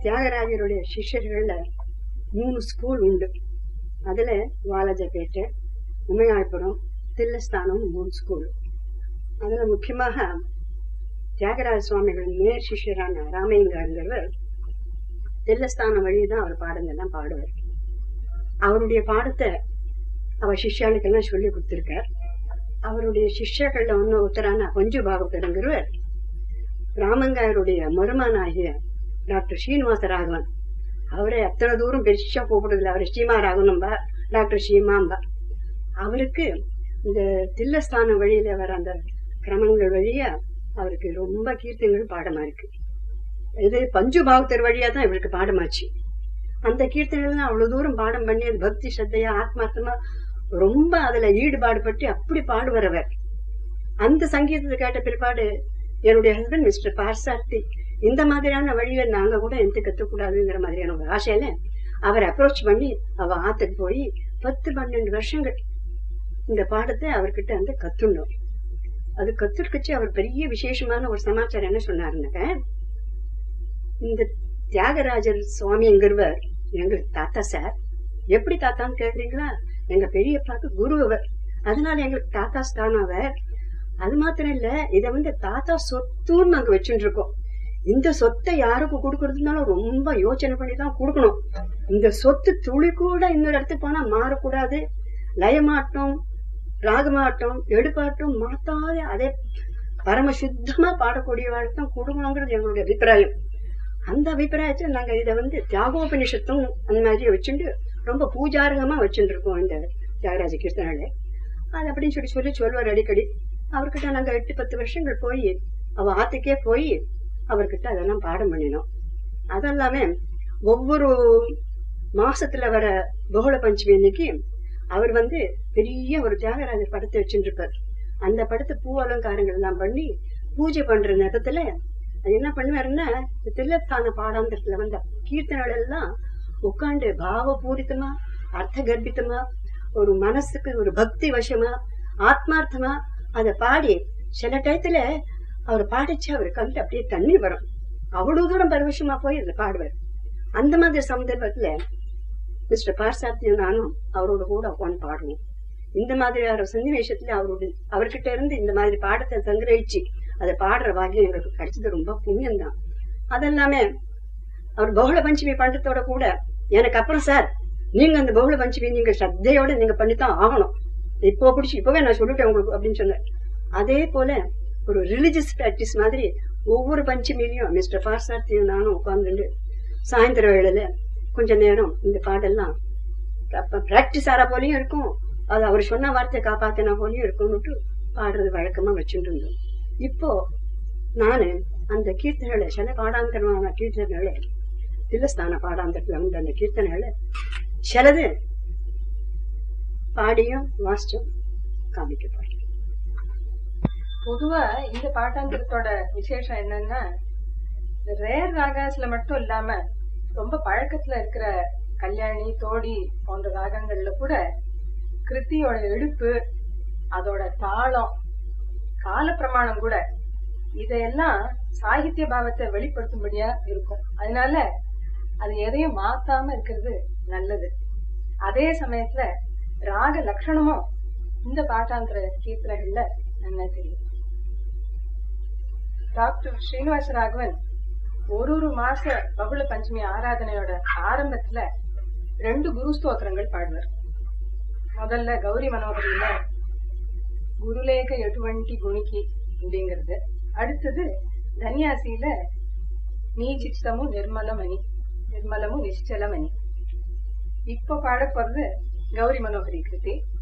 தியாகராஜருடைய சிஷ்யர்கள்ல 3 school உண்டு. அதுல Walajapet, Umayalpuram, தில்லஸ்தானம் 3 school. அதுல முக்கியமாக தியாகராஜ சுவாமிகளின் நேர் சிஷ்யரான ராமையங்காருங்கிறவர் தில்லஸ்தானம் வழிதான் அவர் பாடங்கள்லாம் பாடுவார். அவருடைய பாடத்தை அவர் சிஷ்யாளுக்கெல்லாம் சொல்லி கொடுத்திருக்கார். அவருடைய சிஷ்யர்கள்ல ஒருத்தரான பஞ்சு பாகவதருங்கிறவர் ராமங்காருடைய மருமனாகிய டாக்டர் ஸ்ரீனிவாச ராகவன், அவரை அத்தனை தூரம் பெருசா கூப்பிடுறதுல அவரை ஸ்ரீமா ராகவனும்பா, டாக்டர் ஸ்ரீமாம்பா. அவருக்கு இந்த தில்லஸ்தானம் வழியில வர அந்த கிரமங்கள் வழியா அவருக்கு ரொம்ப கீர்த்தனைகள் பாடமா இருக்கு. இது பஞ்சு பாகவதர் வழியா தான் இவருக்கு பாடமாச்சு. அந்த கீர்த்தனைகள்லாம் அவ்வளவு தூரம் பாடம் பண்ணி அது பக்தி ஸ்ரத்தையா ஆத்மார்த்தமா ரொம்ப அதுல ஈடுபாடு பட்டு அப்படி பாடுவரவர். அந்த சங்கீதத்தை கேட்ட பிற்பாடு என்னுடைய ஹஸ்பண்ட் மிஸ்டர் பார்சார்த்தி இந்த மாதிரியான வழியில நாங்க கூட எந்த கத்துக்கூடாதுங்கிற மாதிரியான ஒரு ஆசையில அவர் அப்ரோச் பண்ணி அவ ஆத்துக்கு போய் 10-12 வருஷங்கள் இந்த பாடத்தை அவர்கிட்ட வந்து கத்துண்டோம். அது கத்துருக்குச்சு. அவர் பெரிய விசேஷமான ஒரு சமாச்சாரம் என்ன சொன்னாருன்னாக்க, இந்த தியாகராஜர் சுவாமிங்கிறவர் எங்களுக்கு தாத்தா சார். எப்படி தாத்தான்னு கேக்குறீங்களா? எங்க பெரியப்பாக்கு குரு அவர், அதனால எங்களுக்கு தாத்தா ஸ்தானம் அவர். அது மாத்திரம் இல்ல, இத வந்து தாத்தா சொத்துன்னு நாங்க வச்சுட்டு இருக்கோம். இந்த சொத்தை யாருக்கு கொடுக்கறதுனாலும் ரொம்ப யோசனை பண்ணிதான் கொடுக்கணும். இந்த சொத்து துளி கூட இன்னொரு இடத்துக்கு போனா மாறக்கூடாது. லயமாட்டம், ராகமாட்டம், எடுப்பாட்டம் மாத்தாத அதே பரம சுத்தமா பாடக்கூடிய வாழ்த்தான் கொடுக்கணுங்கிறது எங்களுடைய அபிப்பிராயம். அந்த அபிப்பிராயத்தை நாங்க இதை வந்து தியாகோபனிஷத்தும் அந்த மாதிரி வச்சுட்டு ரொம்ப பூஜாரகமா வச்சுட்டு இருக்கோம் இந்த தியாகராஜ கீர்த்தனால. அது அப்படின்னு சொல்லி சொல்வார் அடிக்கடி. அவர்கிட்ட நாங்க 8-10 வருஷங்கள் போய் அவ ஆத்துக்கே போய் அவர்கிட்ட அதெல்லாம் பாடம் பண்ணினோம். அதெல்லாமே ஒவ்வொரு மாசத்துல வர பகுள பஞ்சமி அன்னைக்கு அவர் வந்து பெரிய ஒரு தியாகராஜர் படத்தை வச்சுட்டு இருப்பார். அந்த படத்தை பூ அலங்காரங்கள் எல்லாம் பண்ணி பூஜை பண்ற நேரத்துல அது என்ன பண்ணுவாருன்னா, தில்லஸ்தான பாடாந்தரத்துல வந்த கீர்த்தனைகள் எல்லாம் உட்காந்து பாவபூரித்தமா அர்த்த கர்ப்பித்தமா ஒரு மனசுக்கு ஒரு பக்தி வசமா ஆத்மார்த்தமா அதை பாடி சில டயத்துல அவர் பாடிச்சு அவர் கண்டு அப்படியே தண்ணீர் வரும். அவ்வளவு தூரம் பரவசமா போய் அதை பாடுவார். அந்த மாதிரி சந்தர்ப்பத்துல மிஸ்டர் பார்சாத்தியும் நானும் அவரோட கூட உட்காந்து பாடுவோம். இந்த மாதிரியான சன்னிவேஷத்துல அவர்கிட்ட இருந்து இந்த மாதிரி பாடத்தை சங்கிரகிச்சு அதை பாடுற பாக்கியம் எங்களுக்கு கிடைச்சது ரொம்ப புண்ணியம்தான். அதெல்லாமே அவர் பகுள பஞ்சமி பண்றதோட கூட எனக்கு அப்புறம் சார் நீங்க அந்த பகுள பஞ்சமி நீங்க ஸ்ரத்தையோட நீங்க பண்ணித்தான் ஆகணும், இப்போ பிடிச்சி இப்பவே நான் சொல்லிட்டேன் உங்களுக்கு அப்படின்னு சொன்னேன். அதே போல ஒரு ரிலிஜியஸ் பிராக்டிஸ் மாதிரி ஒவ்வொரு பஞ்சமிலையும் மிஸ்டர் பார்சாத்தியும் நானும் உட்கார்ந்துட்டு சாயந்தர வேளையில கொஞ்ச நேரம் இந்த பாடெல்லாம் பிராக்டிஸ் ஆற போலயும் இருக்கும், அது அவர் சொன்ன வார்த்தையை காப்பாத்தினா போலயும் இருக்கும்னுட்டு பாடுறது வழக்கமா வச்சுட்டு இருந்தோம். இப்போ நானு அந்த கீர்த்தனைகளை சில பாடாந்தரமான கீர்த்தனைகளை தில்லஸ்தான பாடாந்தரத்துல வந்து அந்த கீர்த்தனைகளை சிலது பாடியும் வாசிச்சும் காமிக்கப்படுறேன். பொதுவா இந்த பாட்டாந்தரத்தோட விசேஷம் என்னன்னா, ரேர் ராகாஸ்ல மட்டும் இல்லாம ரொம்ப பழக்கத்துல இருக்கிற கல்யாணி, தோடி போன்ற ராகங்கள்ல கூட கிருத்தியோட எடுப்பு, அதோட தாளம், கால பிரமாணம் கூட இதையெல்லாம் சாகித்ய பாவத்தை வெளிப்படுத்தும்படியா இருக்கும். அதனால அது எதையும் மாத்தாம இருக்கிறது நல்லது. அதே சமயத்துல ராக லட்சணமும் இந்த பாட்டாந்திர கீர்த்தனைகள்ல நல்லா தெரியும். டாக்டர் ஸ்ரீனிவாச ராகவன் ஒரு மாச பகுள பஞ்சமி ஆராதனையோட ஆரம்பத்துல 2 குரு ஸ்தோத்திரங்கள் பாடுவார். முதல்ல கௌரி மனோகரியில குருலேக எட்டுவண்டி குணிக்கி அப்படிங்கிறது, அடுத்தது தன்யாசியில நீ சித்தமும் நிர்மலமும் நிச்சலமணி. இப்ப பாட போறது கௌரி மனோகரி கிருதி.